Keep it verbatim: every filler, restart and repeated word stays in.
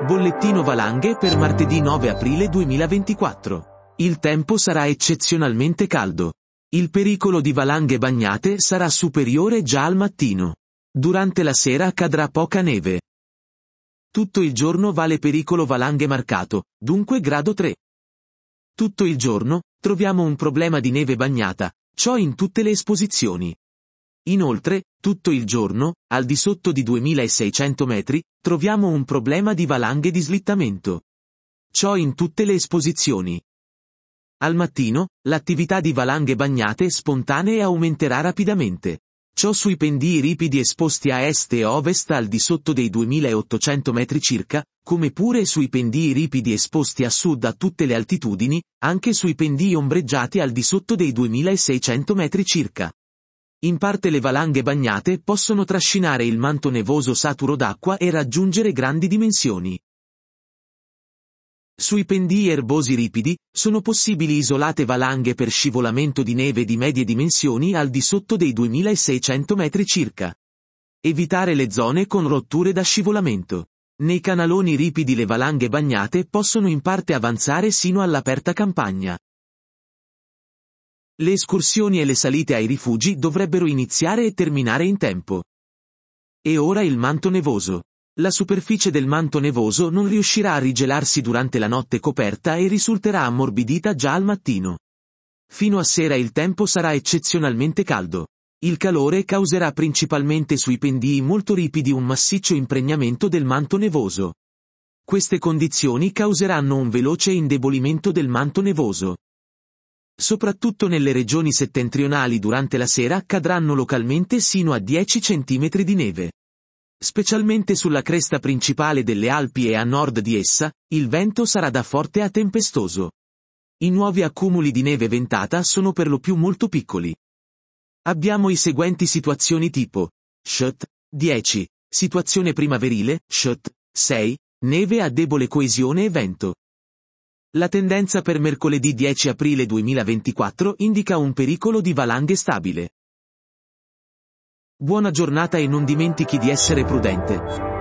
Bollettino valanghe per martedì nove aprile duemilaventiquattro. Il tempo sarà eccezionalmente caldo. Il pericolo di valanghe bagnate sarà superiore già al mattino. Durante la sera cadrà poca neve. Tutto il giorno vale pericolo valanghe marcato, dunque grado tre. Tutto il giorno, troviamo un problema di neve bagnata, ciò in tutte le esposizioni. Inoltre, tutto il giorno, al di sotto di duemilaseicento metri, troviamo un problema di valanghe di slittamento. Ciò in tutte le esposizioni. Al mattino, l'attività di valanghe bagnate spontanee aumenterà rapidamente. Ciò sui pendii ripidi esposti a est e ovest al di sotto dei duemilaottocento metri circa, come pure sui pendii ripidi esposti a sud a tutte le altitudini, anche sui pendii ombreggiati al di sotto dei duemilaseicento metri circa. In parte le valanghe bagnate possono trascinare il manto nevoso saturo d'acqua e raggiungere grandi dimensioni. Sui pendii erbosi ripidi, sono possibili isolate valanghe per scivolamento di neve di medie dimensioni al di sotto dei duemilaseicento metri circa. Evitare le zone con rotture da scivolamento. Nei canaloni ripidi le valanghe bagnate possono in parte avanzare sino all'aperta campagna. Le escursioni e le salite ai rifugi dovrebbero iniziare e terminare in tempo. E ora il manto nevoso. La superficie del manto nevoso non riuscirà a rigelarsi durante la notte coperta e risulterà ammorbidita già al mattino. Fino a sera il tempo sarà eccezionalmente caldo. Il calore causerà principalmente sui pendii molto ripidi un massiccio impregnamento del manto nevoso. Queste condizioni causeranno un veloce indebolimento del manto nevoso. Soprattutto nelle regioni settentrionali durante la sera cadranno localmente sino a dieci centimetri di neve. Specialmente sulla cresta principale delle Alpi e a nord di essa, il vento sarà da forte a tempestoso. I nuovi accumuli di neve ventata sono per lo più molto piccoli. Abbiamo i seguenti situazioni tipo: Shut, dieci, situazione primaverile, Shut, sei, neve a debole coesione e vento. La tendenza per mercoledì dieci aprile duemilaventiquattro indica un pericolo di valanghe stabile. Buona giornata e non dimentichi di essere prudente.